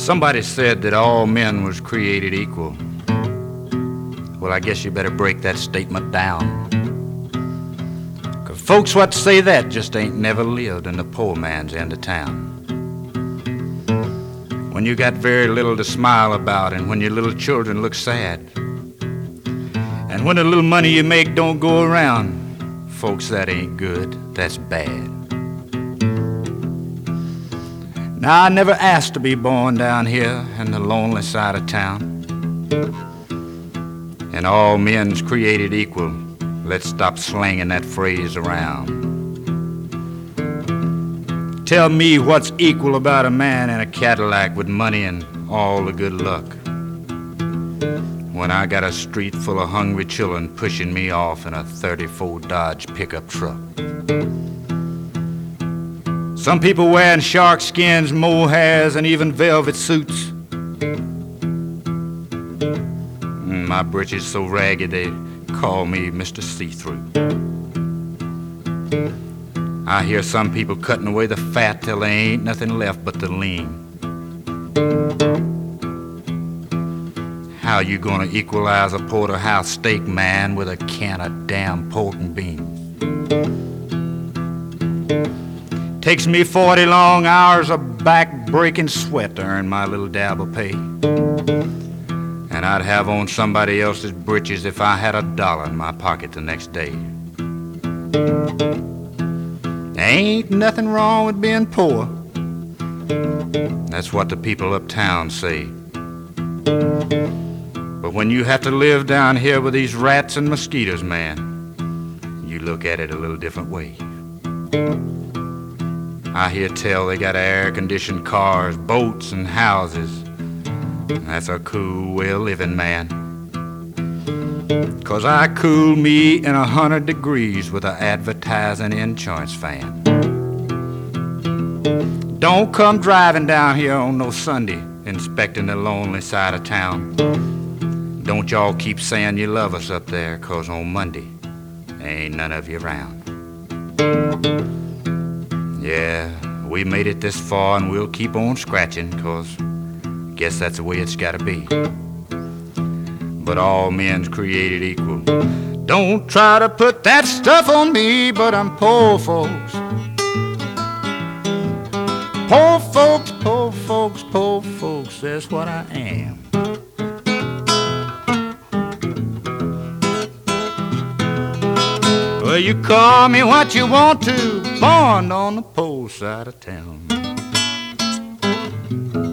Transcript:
Somebody said that all men was created equal. Well, I guess you better break that statement down. 'Cause folks what say that just ain't never lived in the poor man's end of town. When you got very little to smile about, and when your little children look sad, and when the little money you make don't go around, folks, that ain't good, that's bad. Now, I never asked to be born down here in the lonely side of town. And all men's created equal. Let's stop slanging that phrase around. Tell me what's equal about a man in a Cadillac with money and all the good luck, when I got a street full of hungry children pushing me off in a 34 Dodge pickup truck. Some people wearing shark skins, mohairs, and even velvet suits. My britches so ragged they call me Mr. See-Through. I hear some people cutting away the fat till there ain't nothing left but the lean. How you gonna equalize a porterhouse steak, man, with a can of damn pork and beans? Takes me 40 long hours of back-breaking sweat to earn my little dab of pay. And I'd have on somebody else's britches if I had $1 in my pocket the next day. Ain't nothing wrong with being poor. That's what the people uptown say. But when you have to live down here with these rats and mosquitoes, man, you look at it a little different way. I hear tell they got air-conditioned cars, boats, and houses. That's a cool way of living, man. 'Cause I cool me in 100 degrees with an advertising insurance fan. Don't come driving down here on no Sunday inspecting the lonely side of town. Don't y'all keep saying you love us up there, 'cause on Monday ain't none of you around. Yeah, we made it this far and we'll keep on scratching, 'cause guess that's the way it's gotta be. But all men's created equal. Don't try to put that stuff on me, but I'm poor, folks. Poor folks, poor folks, poor folks, that's what I am. Well, you call me what you want to, born on the poor side of town.